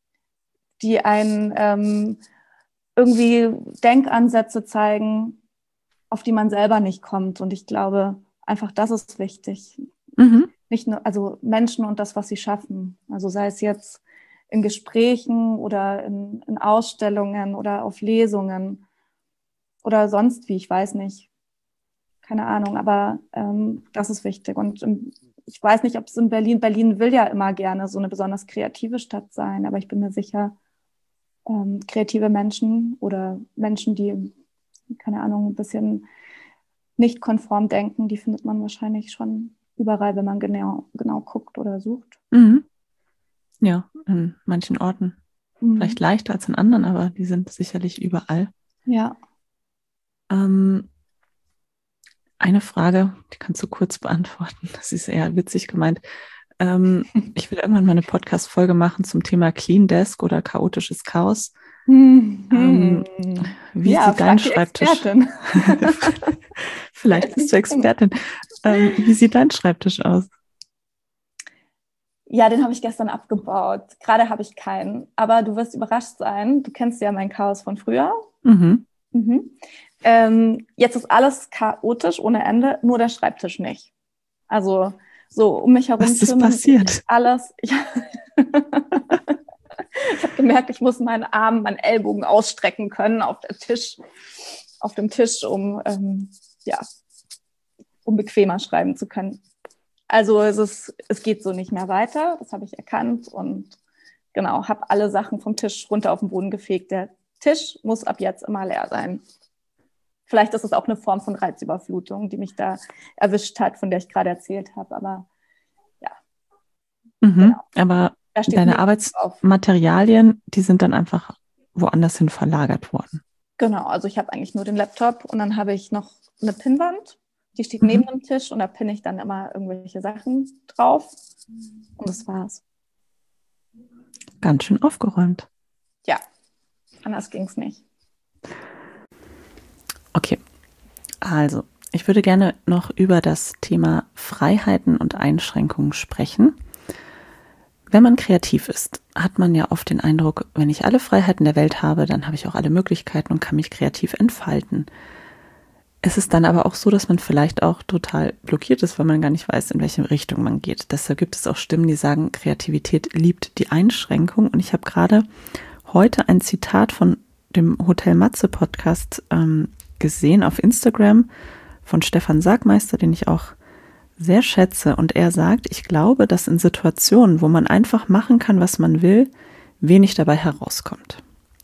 einen irgendwie Denkansätze zeigen, auf die man selber nicht kommt. Und ich glaube, einfach das ist wichtig. Nicht nur, also Menschen und das, was sie schaffen. Also sei es jetzt in Gesprächen oder in Ausstellungen oder auf Lesungen oder sonst wie, ich weiß nicht. Keine Ahnung, aber das ist wichtig. Und ich weiß nicht, ob es in Berlin will ja immer gerne so eine besonders kreative Stadt sein, aber ich bin mir sicher, kreative Menschen oder Menschen, die, keine Ahnung, ein bisschen nicht konform denken, die findet man wahrscheinlich schon überall, wenn man genau guckt oder sucht. Ja, in manchen Orten. Vielleicht leichter als in anderen, aber die sind sicherlich überall. Ja. Eine Frage, die kannst du kurz beantworten. Das ist eher witzig gemeint. Ich will irgendwann mal eine Podcast-Folge machen zum Thema Clean Desk oder chaotisches Chaos. Wie sieht dein Schreibtisch? Vielleicht bist du Expertin. Wie sieht dein Schreibtisch aus? Ja, den habe ich gestern abgebaut. Gerade habe ich keinen. Aber du wirst überrascht sein. Du kennst ja mein Chaos von früher. Jetzt ist alles chaotisch ohne Ende, nur der Schreibtisch nicht. Also so um mich herum. Was ist passiert? Alles. Ich habe gemerkt, ich muss meinen Arm, meinen Ellbogen ausstrecken können auf dem Tisch, um bequemer schreiben zu können. Also es geht so nicht mehr weiter, das habe ich erkannt und genau, habe alle Sachen vom Tisch runter auf den Boden gefegt. Der Tisch muss ab jetzt immer leer sein. Vielleicht ist es auch eine Form von Reizüberflutung, die mich da erwischt hat, von der ich gerade erzählt habe, aber ja. Genau. Aber deine Arbeitsmaterialien, die sind dann einfach woanders hin verlagert worden. Genau, also ich habe eigentlich nur den Laptop und dann habe ich noch eine Pinnwand, die steht neben dem Tisch und da pinne ich dann immer irgendwelche Sachen drauf und das war's. Ganz schön aufgeräumt. Ja, anders ging's nicht. Okay, also ich würde gerne noch über das Thema Freiheiten und Einschränkungen sprechen. Wenn man kreativ ist, hat man ja oft den Eindruck, wenn ich alle Freiheiten der Welt habe, dann habe ich auch alle Möglichkeiten und kann mich kreativ entfalten. Es ist dann aber auch so, dass man vielleicht auch total blockiert ist, weil man gar nicht weiß, in welche Richtung man geht. Deshalb gibt es auch Stimmen, die sagen, Kreativität liebt die Einschränkung. Und ich habe gerade heute ein Zitat von dem Hotel Matze Podcast gesehen auf Instagram von Stefan Sagmeister, den ich auch sehr schätze. Und er sagt, ich glaube, dass in Situationen, wo man einfach machen kann, was man will, wenig dabei herauskommt.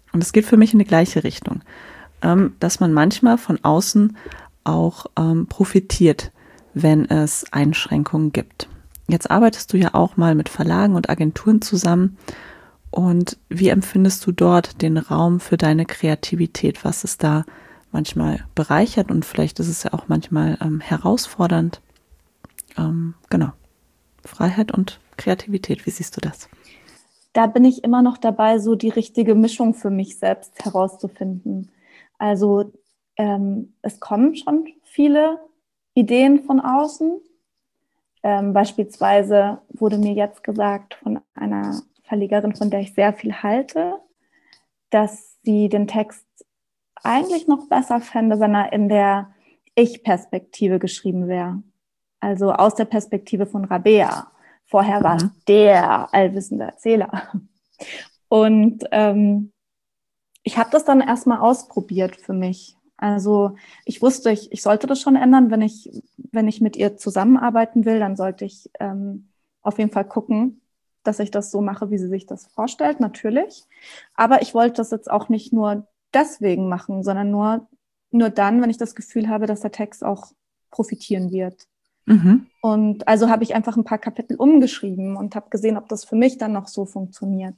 Und es geht für mich in die gleiche Richtung, dass man manchmal von außen auch profitiert, wenn es Einschränkungen gibt. Jetzt arbeitest du ja auch mal mit Verlagen und Agenturen zusammen. Und wie empfindest du dort den Raum für deine Kreativität? Was ist da manchmal bereichert und vielleicht ist es ja auch manchmal herausfordernd? Genau. Freiheit und Kreativität, wie siehst du das? Da bin ich immer noch dabei, so die richtige Mischung für mich selbst herauszufinden. Also es kommen schon viele Ideen von außen. Beispielsweise wurde mir jetzt gesagt von einer Verlegerin, von der ich sehr viel halte, dass sie den Text eigentlich noch besser fände, wenn er in der Ich-Perspektive geschrieben wäre. Also aus der Perspektive von Rabea. Vorher war es der allwissende Erzähler. Und ich habe das dann erstmal ausprobiert für mich. Also ich wusste, ich sollte das schon ändern, wenn ich mit ihr zusammenarbeiten will, dann sollte ich auf jeden Fall gucken, dass ich das so mache, wie sie sich das vorstellt, natürlich. Aber ich wollte das jetzt auch nicht nur deswegen machen, sondern nur dann, wenn ich das Gefühl habe, dass der Text auch profitieren wird. Mhm. Und also habe ich einfach ein paar Kapitel umgeschrieben und habe gesehen, ob das für mich dann noch so funktioniert.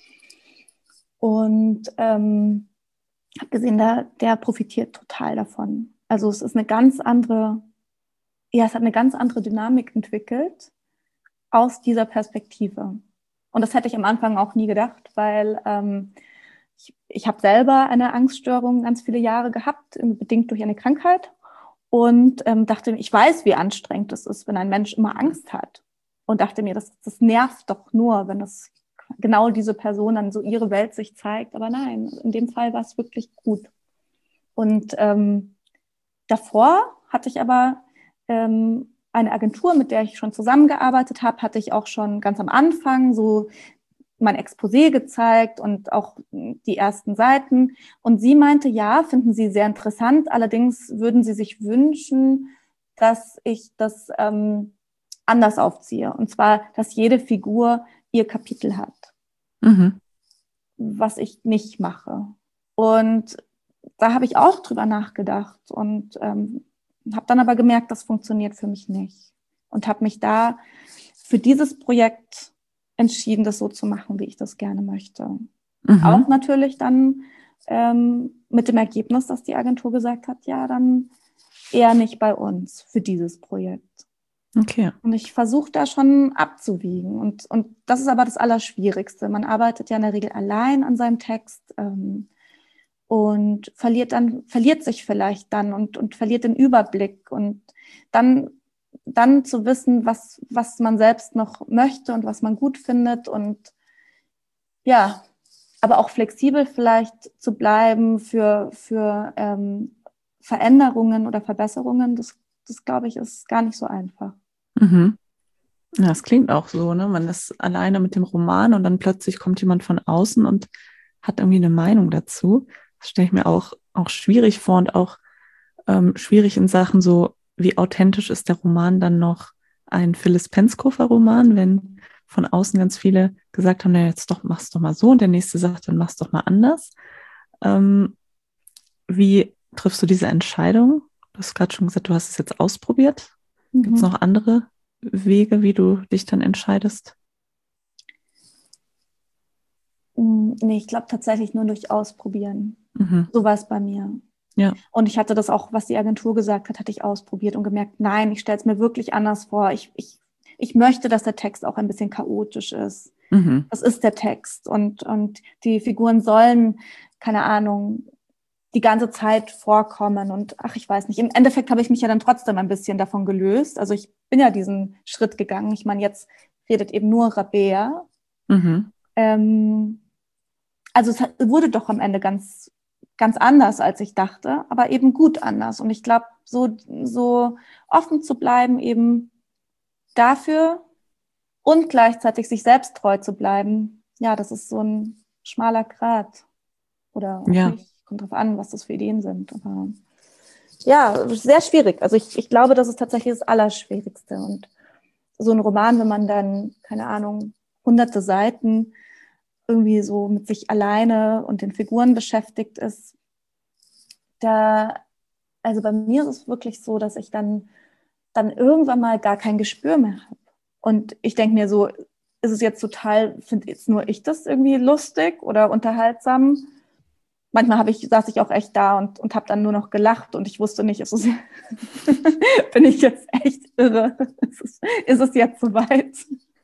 Und habe gesehen, der profitiert total davon. Also es ist es hat eine ganz andere Dynamik entwickelt aus dieser Perspektive. Und das hätte ich am Anfang auch nie gedacht, weil ich habe selber eine Angststörung ganz viele Jahre gehabt, bedingt durch eine Krankheit. Und dachte, ich weiß, wie anstrengend es ist, wenn ein Mensch immer Angst hat. Und dachte mir, das nervt doch nur, wenn das genau diese Person dann so ihre Welt sich zeigt. Aber nein, in dem Fall war es wirklich gut. Und davor hatte ich aber eine Agentur, mit der ich schon zusammengearbeitet habe, hatte ich auch schon ganz am Anfang so mein Exposé gezeigt und auch die ersten Seiten. Und sie meinte, ja, finden sie sehr interessant. Allerdings würden sie sich wünschen, dass ich das anders aufziehe. Und zwar, dass jede Figur ihr Kapitel hat, was ich nicht mache. Und da habe ich auch drüber nachgedacht und habe dann aber gemerkt, das funktioniert für mich nicht. Und habe mich da für dieses Projekt entschieden, das so zu machen, wie ich das gerne möchte. Auch natürlich dann mit dem Ergebnis, dass die Agentur gesagt hat, ja, dann eher nicht bei uns für dieses Projekt. Okay. Und ich versuche da schon abzuwiegen. Und das ist aber das Allerschwierigste. Man arbeitet ja in der Regel allein an seinem Text und verliert sich vielleicht dann und verliert den Überblick. Und dann zu wissen, was man selbst noch möchte und was man gut findet und ja, aber auch flexibel vielleicht zu bleiben für Veränderungen oder Verbesserungen, das glaube ich, ist gar nicht so einfach. Mhm. Ja, das klingt auch so, ne? Man ist alleine mit dem Roman und dann plötzlich kommt jemand von außen und hat irgendwie eine Meinung dazu. Das stelle ich mir auch schwierig vor und auch schwierig in Sachen so, wie authentisch ist der Roman dann noch ein Phyllis Penskofer Roman, wenn von außen ganz viele gesagt haben, na jetzt doch, mach's doch mal so und der nächste sagt, dann mach's doch mal anders. Wie triffst du diese Entscheidung? Du hast gerade schon gesagt, du hast es jetzt ausprobiert. Gibt es noch andere Wege, wie du dich dann entscheidest? Nee, ich glaube tatsächlich nur durch Ausprobieren. So war es bei mir. Ja. Und ich hatte das auch, was die Agentur gesagt hat, hatte ich ausprobiert und gemerkt, nein, ich stelle es mir wirklich anders vor. Ich möchte, dass der Text auch ein bisschen chaotisch ist. Das ist der Text. Und die Figuren sollen, keine Ahnung, die ganze Zeit vorkommen. Und ach, ich weiß nicht. Im Endeffekt habe ich mich ja dann trotzdem ein bisschen davon gelöst. Also ich bin ja diesen Schritt gegangen. Ich meine, jetzt redet eben nur Rabea. Also es wurde doch am Ende ganz anders, als ich dachte, aber eben gut anders. Und ich glaube, so offen zu bleiben eben dafür und gleichzeitig sich selbst treu zu bleiben, ja, das ist so ein schmaler Grat. Oder auch nicht. Kommt drauf an, was das für Ideen sind. Aber ja, sehr schwierig. Also ich glaube, das ist tatsächlich das Allerschwierigste. Und so ein Roman, wenn man dann, keine Ahnung, hunderte Seiten irgendwie so mit sich alleine und den Figuren beschäftigt ist, also bei mir ist es wirklich so, dass ich dann irgendwann mal gar kein Gespür mehr habe. Und ich denke mir so, ist es jetzt finde jetzt nur ich das irgendwie lustig oder unterhaltsam? Manchmal saß ich auch echt da und habe dann nur noch gelacht und ich wusste nicht, bin ich jetzt echt irre? Ist es jetzt soweit?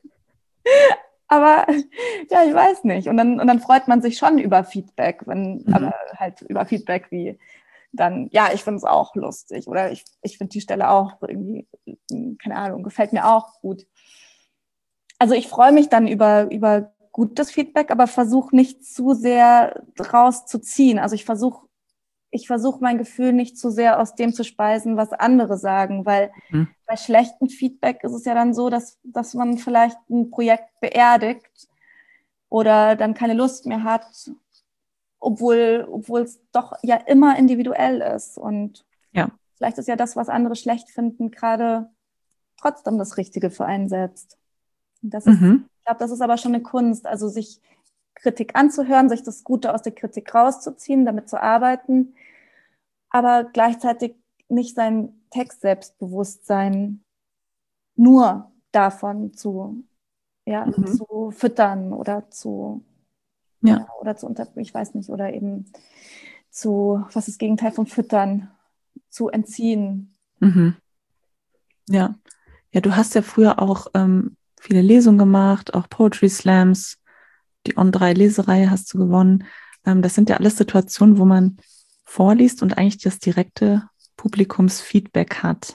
Aber ja, ich weiß nicht. Und dann freut man sich schon über Feedback, aber halt über Feedback wie dann, ja, ich finde es auch lustig oder ich finde die Stelle auch irgendwie, keine Ahnung, gefällt mir auch gut. Also ich freue mich dann über gutes Feedback, aber versuche nicht zu sehr draus zu ziehen. Also ich versuche mein Gefühl nicht zu sehr aus dem zu speisen, was andere sagen, weil bei schlechtem Feedback ist es ja dann so, dass man vielleicht ein Projekt beerdigt oder dann keine Lust mehr hat, obwohl es doch ja immer individuell ist. Und vielleicht ist ja das, was andere schlecht finden, gerade trotzdem das Richtige für einen selbst. Und ich glaube, das ist aber schon eine Kunst, also sich Kritik anzuhören, sich das Gute aus der Kritik rauszuziehen, damit zu arbeiten, aber gleichzeitig nicht sein Textselbstbewusstsein nur davon zu füttern oder zu ich weiß nicht, oder eben was ist das Gegenteil von füttern, zu entziehen. Ja, du hast ja früher auch viele Lesungen gemacht, auch Poetry Slams, die On3-Lesereihe hast du gewonnen. Das sind ja alles Situationen, wo man vorliest und eigentlich das direkte Publikumsfeedback hat.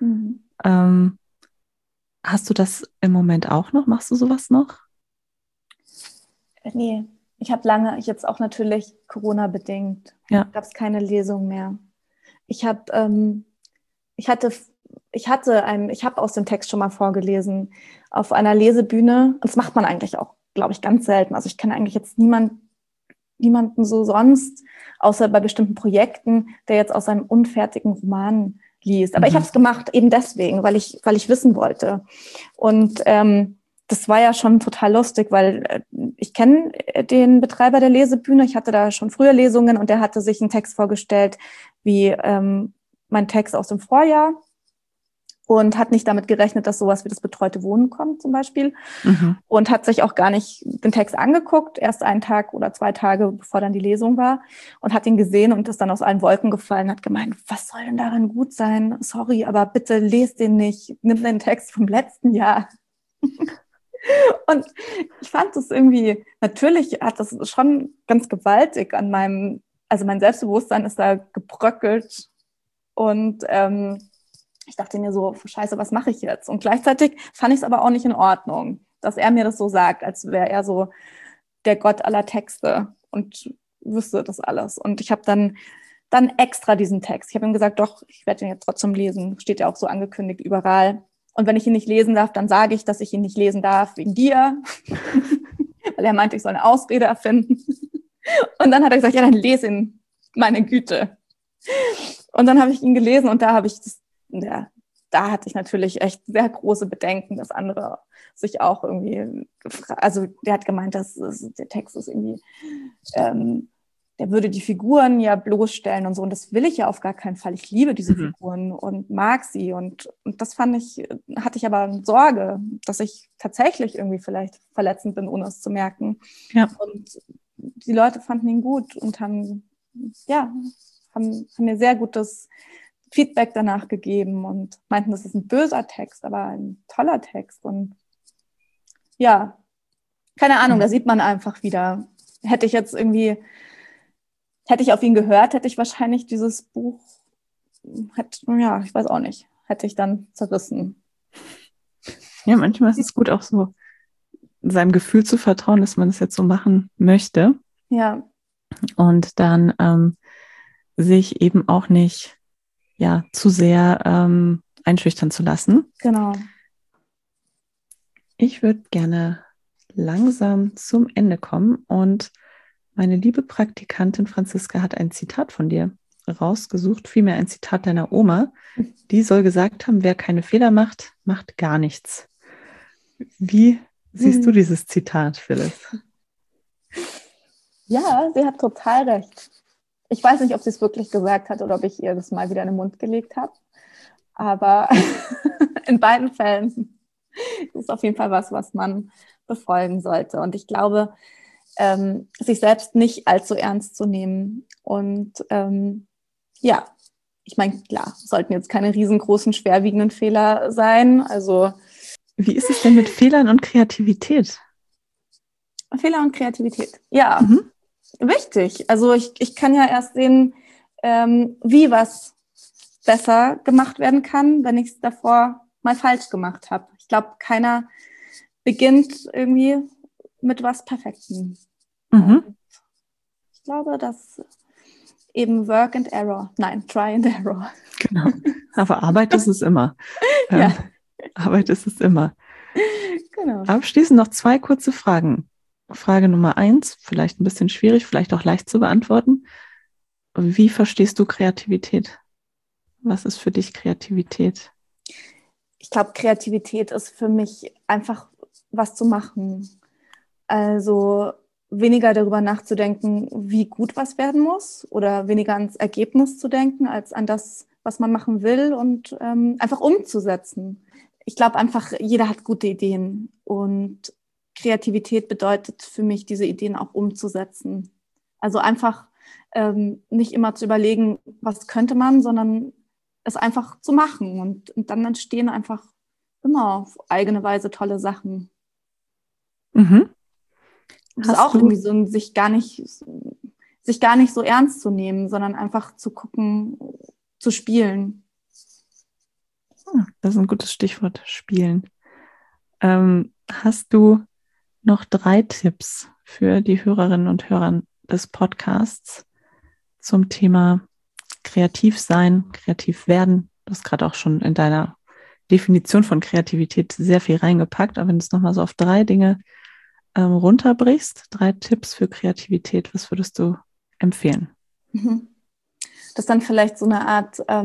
Hast du das im Moment auch noch? Machst du sowas noch? Nee, ich habe jetzt auch natürlich Corona-bedingt, gab es keine Lesung mehr. Ich habe aus dem Text schon mal vorgelesen auf einer Lesebühne. Und das macht man eigentlich auch, glaube ich, ganz selten. Also ich kenne eigentlich jetzt niemanden so sonst, außer bei bestimmten Projekten, der jetzt aus einem unfertigen Roman liest. Aber ich habe es gemacht eben deswegen, weil ich wissen wollte. Und das war ja schon total lustig, weil ich kenne den Betreiber der Lesebühne. Ich hatte da schon früher Lesungen und der hatte sich einen Text vorgestellt wie mein Text aus dem Vorjahr und hat nicht damit gerechnet, dass sowas wie das betreute Wohnen kommt zum Beispiel und hat sich auch gar nicht den Text angeguckt, erst einen Tag oder 2 Tage, bevor dann die Lesung war und hat ihn gesehen und ist dann aus allen Wolken gefallen, hat gemeint, was soll denn daran gut sein? Sorry, aber bitte lest den nicht, nimm den Text vom letzten Jahr. Und ich fand das irgendwie, natürlich hat das schon ganz gewaltig mein Selbstbewusstsein ist da gebröckelt und ich dachte mir so, scheiße, was mache ich jetzt? Und gleichzeitig fand ich es aber auch nicht in Ordnung, dass er mir das so sagt, als wäre er so der Gott aller Texte und wüsste das alles. Und ich habe dann extra diesen Text, ich habe ihm gesagt, doch, ich werde ihn jetzt trotzdem lesen, steht ja auch so angekündigt überall. Und wenn ich ihn nicht lesen darf, dann sage ich, dass ich ihn nicht lesen darf, wegen dir. Weil er meinte, ich soll eine Ausrede erfinden. Und dann hat er gesagt, ja, dann lese ihn, meine Güte. Und dann habe ich ihn gelesen und da hatte ich natürlich echt sehr große Bedenken, dass andere sich auch irgendwie also der hat gemeint, der Text ist irgendwie, der würde die Figuren ja bloßstellen und so. Und das will ich ja auf gar keinen Fall. Ich liebe diese Figuren und mag sie. Und das hatte ich aber Sorge, dass ich tatsächlich irgendwie vielleicht verletzend bin, ohne es zu merken. Ja. Und die Leute fanden ihn gut und haben mir sehr gutes Feedback danach gegeben und meinten, das ist ein böser Text, aber ein toller Text. Und ja, keine Ahnung, da sieht man einfach wieder, hätte ich auf ihn gehört, hätte ich wahrscheinlich dieses Buch, ich weiß auch nicht, hätte ich dann zerrissen. Ja, manchmal ist es gut, auch so seinem Gefühl zu vertrauen, dass man es jetzt so machen möchte. Ja. Und dann sich eben auch nicht zu sehr einschüchtern zu lassen. Genau. Ich würde gerne langsam zum Ende kommen und meine liebe Praktikantin Franziska hat ein Zitat von dir rausgesucht, vielmehr ein Zitat deiner Oma. Die soll gesagt haben, wer keine Fehler macht, macht gar nichts. Wie siehst du dieses Zitat, Phyllis? Ja, sie hat total recht. Ich weiß nicht, ob sie es wirklich gesagt hat oder ob ich ihr das mal wieder in den Mund gelegt habe. Aber in beiden Fällen ist es auf jeden Fall was man befolgen sollte. Und ich glaube, sich selbst nicht allzu ernst zu nehmen. Und ja, ich meine, klar, sollten jetzt keine riesengroßen, schwerwiegenden Fehler sein. Also Wie ist es denn mit Fehlern und Kreativität? Fehler und Kreativität, ja, wichtig. Also ich kann ja erst sehen, wie was besser gemacht werden kann, wenn ich es davor mal falsch gemacht habe. Ich glaube, keiner beginnt irgendwie mit was Perfektem. Ich glaube, dass eben Work and Error, nein, Try and Error. Genau, aber Arbeit ist es immer. Ja. Arbeit ist es immer. Genau. Abschließend noch 2 kurze Fragen. Frage Nummer 1, vielleicht ein bisschen schwierig, vielleicht auch leicht zu beantworten. Wie verstehst du Kreativität? Was ist für dich Kreativität? Ich glaube, Kreativität ist für mich einfach was zu machen. Also weniger darüber nachzudenken, wie gut was werden muss oder weniger ans Ergebnis zu denken, als an das, was man machen will und einfach umzusetzen. Ich glaube einfach, jeder hat gute Ideen und Kreativität bedeutet für mich, diese Ideen auch umzusetzen. Also einfach nicht immer zu überlegen, was könnte man, sondern es einfach zu machen und dann entstehen einfach immer auf eigene Weise tolle Sachen. Mhm. Das ist auch irgendwie so ein sich gar nicht so ernst zu nehmen, sondern einfach zu gucken, zu spielen. Das ist ein gutes Stichwort, spielen. Hast du noch 3 Tipps für die Hörerinnen und Hörer des Podcasts zum Thema kreativ sein, kreativ werden? Du hast gerade auch schon in deiner Definition von Kreativität sehr viel reingepackt, aber wenn du es nochmal so auf 3 Dinge runterbrichst, 3 Tipps für Kreativität, was würdest du empfehlen? Das ist dann vielleicht so eine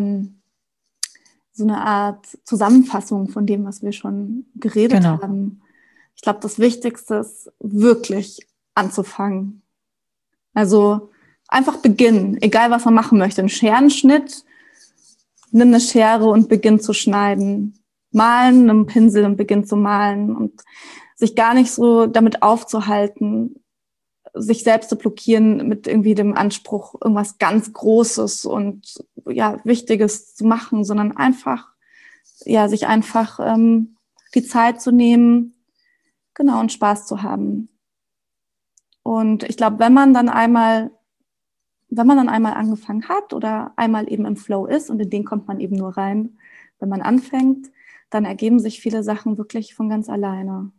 Art Zusammenfassung von dem, was wir schon geredet haben. Ich glaube, das Wichtigste ist wirklich anzufangen. Also einfach beginnen, egal was man machen möchte. Ein Scherenschnitt, nimm eine Schere und beginn zu schneiden. Malen, nimm einen Pinsel und beginn zu malen und sich gar nicht so damit aufzuhalten, sich selbst zu blockieren mit irgendwie dem Anspruch, irgendwas ganz Großes und ja Wichtiges zu machen, sondern einfach, ja, sich einfach die Zeit zu nehmen, genau, und Spaß zu haben. Und ich glaube, wenn man dann einmal angefangen hat oder einmal eben im Flow ist, und in den kommt man eben nur rein, wenn man anfängt, dann ergeben sich viele Sachen wirklich von ganz alleine.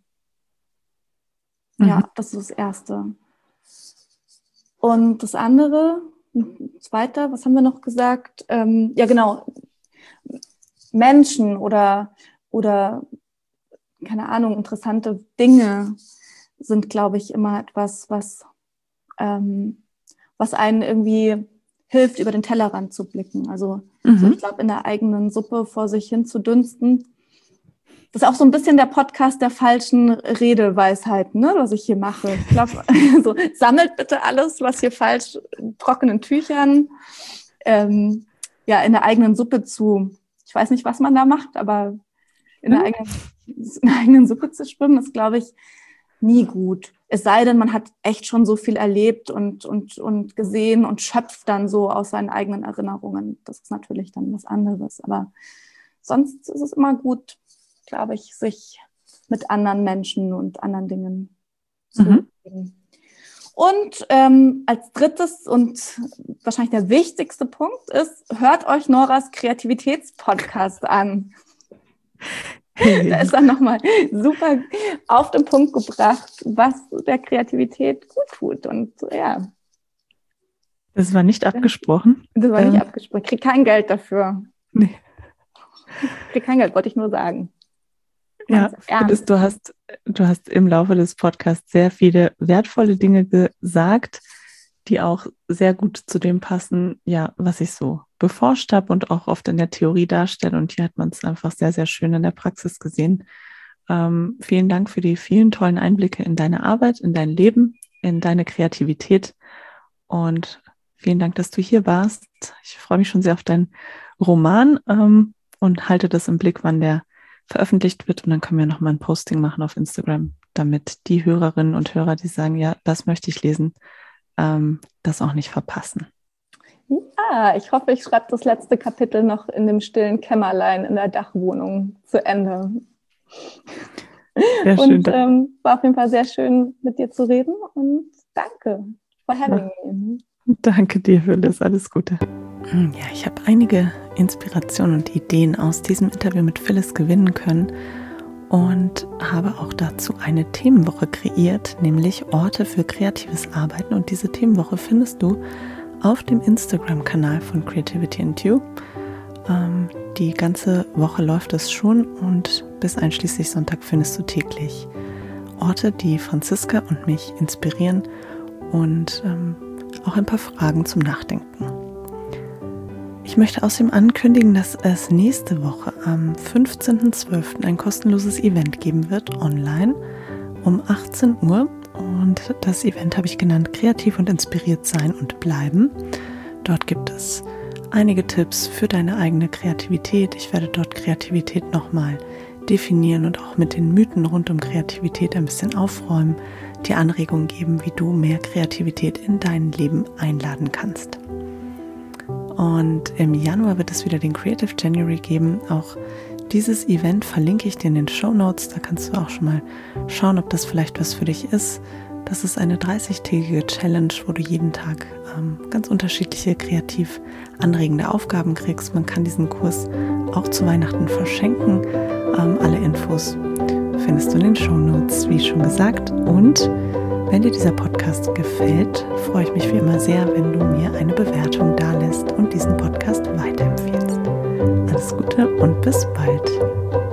Ja, das ist das Erste. Und das andere, zweiter, was haben wir noch gesagt? Ja, genau, Menschen oder keine Ahnung, interessante Dinge sind, glaube ich, immer etwas, was einen irgendwie hilft, über den Tellerrand zu blicken. Also so, ich glaube, in der eigenen Suppe vor sich hin zu dünsten. Das ist auch so ein bisschen der Podcast der falschen Redeweisheiten, ne, was ich hier mache. Ich glaube, so, sammelt bitte alles, was hier falsch in trockenen Tüchern, ja, in der eigenen Suppe zu. Ich weiß nicht, was man da macht, aber in der eigenen Suppe zu schwimmen, ist, glaube ich, nie gut. Es sei denn, man hat echt schon so viel erlebt und gesehen und schöpft dann so aus seinen eigenen Erinnerungen. Das ist natürlich dann was anderes. Aber sonst ist es immer gut, glaube ich, sich mit anderen Menschen und anderen Dingen zu bewegen. Und als drittes und wahrscheinlich der wichtigste Punkt ist, hört euch Noras Kreativitätspodcast an. Da ist dann nochmal super auf den Punkt gebracht, was der Kreativität gut tut. Und ja. Das war nicht abgesprochen. Das war nicht abgesprochen. Ich kriege kein Geld dafür. Nee. Ich kriege kein Geld, wollte ich nur sagen. Ja, Phyllis, du hast im Laufe des Podcasts sehr viele wertvolle Dinge gesagt, die auch sehr gut zu dem passen, ja, was ich so beforscht habe und auch oft in der Theorie darstelle. Und hier hat man es einfach sehr, sehr schön in der Praxis gesehen. Vielen Dank für die vielen tollen Einblicke in deine Arbeit, in dein Leben in deine Kreativität. Und vielen Dank, dass du hier warst. Ich freue mich schon sehr auf deinen Roman und halte das im Blick, wann der veröffentlicht wird. Und dann können wir nochmal ein Posting machen auf Instagram, damit die Hörerinnen und Hörer, die sagen, ja, das möchte ich lesen, das auch nicht verpassen. Ja, ich hoffe, ich schreibe das letzte Kapitel noch in dem stillen Kämmerlein in der Dachwohnung zu Ende. Sehr schön. Und war auf jeden Fall sehr schön, mit dir zu reden und danke for having me. Danke dir, Phyllis. Alles Gute. Ja, ich habe einige Inspirationen und Ideen aus diesem Interview mit Phyllis gewinnen können und habe auch dazu eine Themenwoche kreiert, nämlich Orte für kreatives Arbeiten. Und diese Themenwoche findest du auf dem Instagram-Kanal von Creativity and You. Die ganze Woche läuft es schon und bis einschließlich Sonntag findest du täglich Orte, die Franziska und mich inspirieren und auch ein paar Fragen zum Nachdenken. Ich möchte außerdem ankündigen, dass es nächste Woche am 15.12. ein kostenloses Event geben wird, online, um 18 Uhr. Und das Event habe ich genannt, kreativ und inspiriert sein und bleiben. Dort gibt es einige Tipps für deine eigene Kreativität. Ich werde dort Kreativität nochmal definieren und auch mit den Mythen rund um Kreativität ein bisschen aufräumen, dir Anregungen geben, wie du mehr Kreativität in dein Leben einladen kannst. Und im Januar wird es wieder den Creative January geben. Auch dieses Event verlinke ich dir in den Shownotes. Da kannst du auch schon mal schauen, ob das vielleicht was für dich ist. Das ist eine 30-tägige Challenge, wo du jeden Tag ganz unterschiedliche kreativ anregende Aufgaben kriegst. Man kann diesen Kurs auch zu Weihnachten verschenken. Alle Infos findest du in den Shownotes, wie schon gesagt. Und wenn dir dieser Podcast gefällt, freue ich mich wie immer sehr, wenn du mir eine Bewertung dalässt und diesen Podcast weiterempfiehlst. Alles Gute und bis bald.